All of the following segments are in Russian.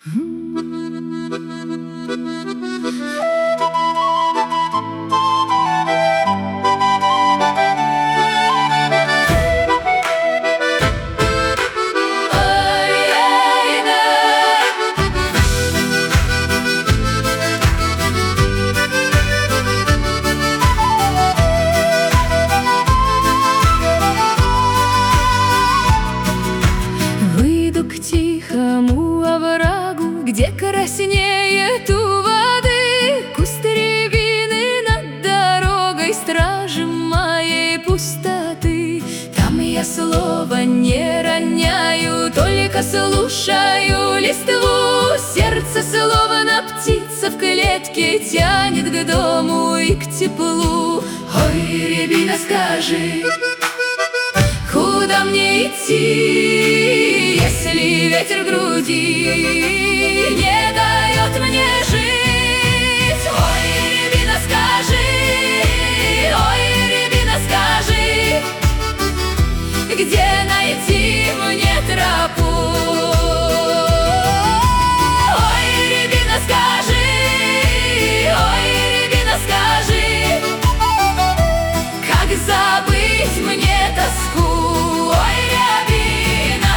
Выйду к тихому оврагу, где краснеет у воды куст рябины над дорогой, стражем моей пустоты. Там я слова не роняю, только слушаю листву. Сердце словно птица в клетке тянет к дому и к теплу. Ой, рябина, скажи, куда мне идти, если ветер в груди не дает мне жить? Ой, рябина, скажи, ой, рябина, скажи, где найти мне тропу? Ой, рябина, скажи, ой, рябина, скажи, как забыть мне тоску? Ой, рябина,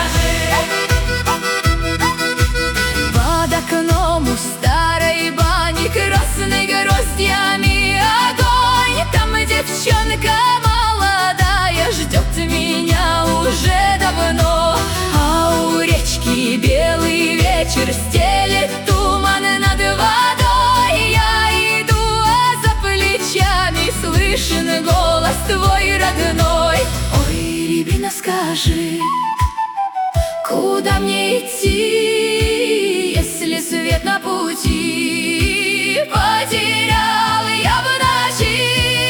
скажи. Под окном у старой бани красный гроздьями огонь. Там девчонка молодая ждет меня уже давно. А у речки белый вечер стелет туман над водой. Я иду, а за плечами слышен голос твой родной. Ой, рябина, скажи, куда мне идти, если свет на пути потерял я в ночи?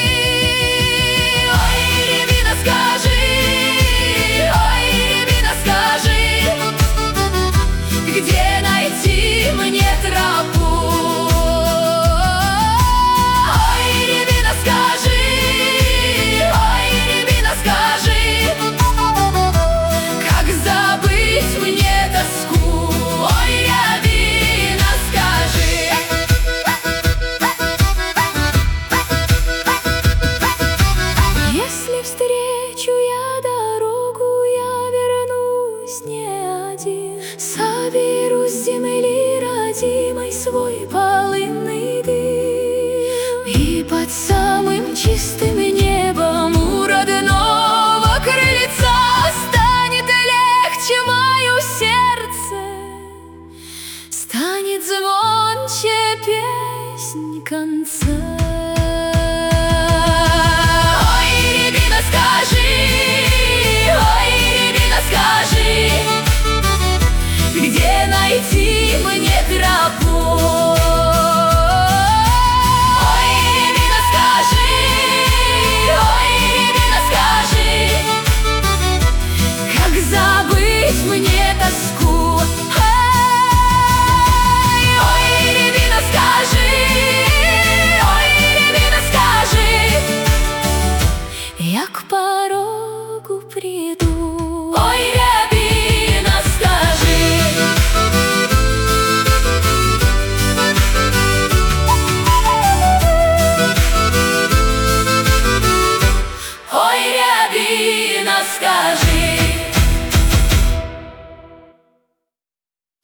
Ой, рябина, скажи, ой, рябина, скажи, где найти мне тропу? Ой, рябина, скажи, ой, рябина, скажи, как забыть мне тоску? Ой, рябина, скажи. Если встречу я дорогу, я вернусь не один. Соберу с земли родимой свой полынный дым, и под самым чистым небом у родного крыльца станет легче мое сердце, станет звонче песнь конца. Ой, рябина, скажи, ой, рябина, скажи, где найти мне тропу?